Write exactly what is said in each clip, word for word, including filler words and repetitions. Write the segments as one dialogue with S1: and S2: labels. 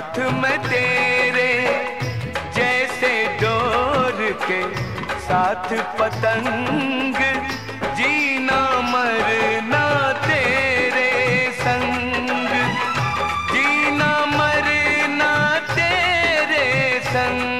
S1: साथ में तेरे, जैसे डोर के साथ पतंग, जीना मरना तेरे संग, जीना मरना तेरे संग।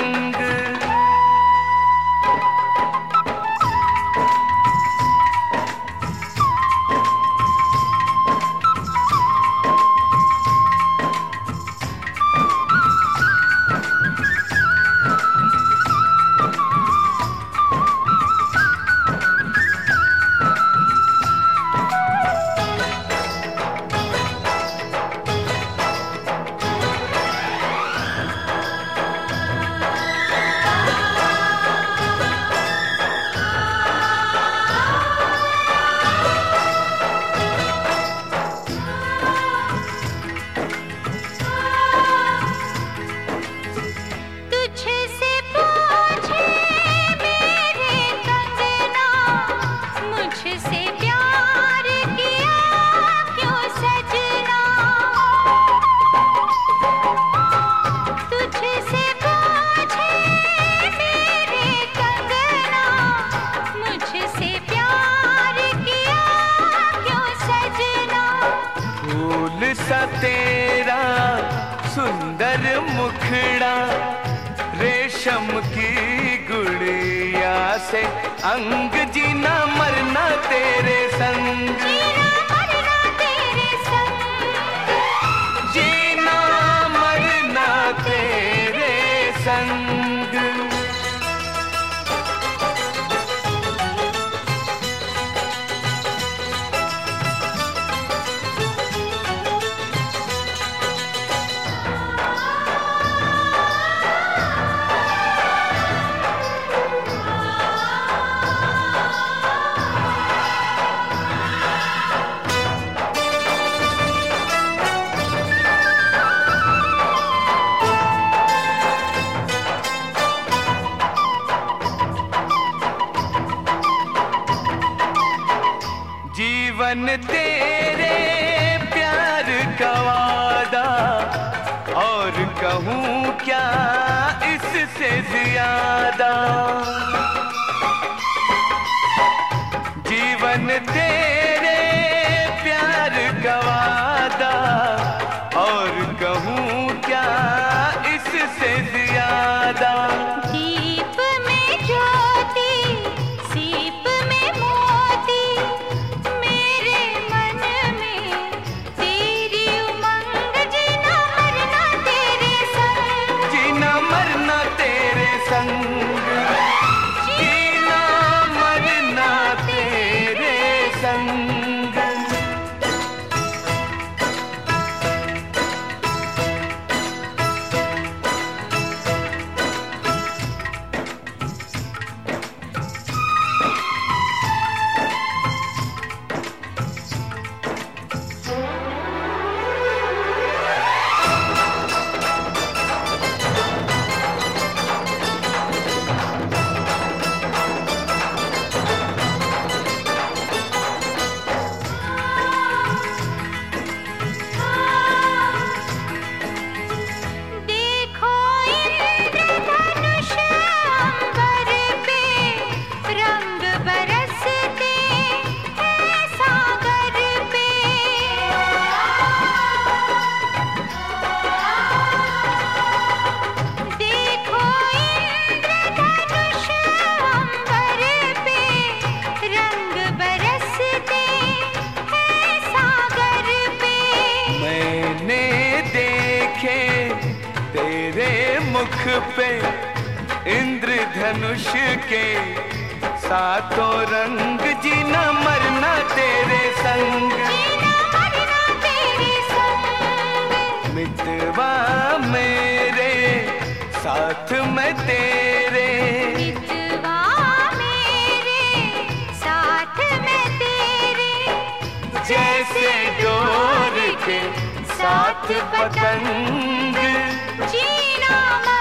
S1: सा तेरा सुंदर मुखड़ा, रेशम की गुड़िया से अंग, जीना मरना तेरे संग, जीना मरना तेरे संग, जीना मरना तेरे संग। जीवन तेरे प्यार का वादा, और कहूँ क्या इससे ज्यादा। जीवन तेरे प्यार का वादा, और कहूँ क्या इससे ज्यादा।
S2: दीप में ज्योति, सीप में मोती, मेरे मन में तेरी उमंग, जीना मरना तेरे संग,
S1: जीना मरना तेरे संग, जीना मरना तेरे संग। तेरे मुख पे इंद्रधनुष के सातों रंग, जीना मरना तेरे संग,
S2: जीना मरना तेरे संग।
S1: मितवा मेरे साथ में तेरे,
S2: मितवा मेरे साथ में तेरे,
S1: जैसे डोर के साथ पतंग,
S2: जीना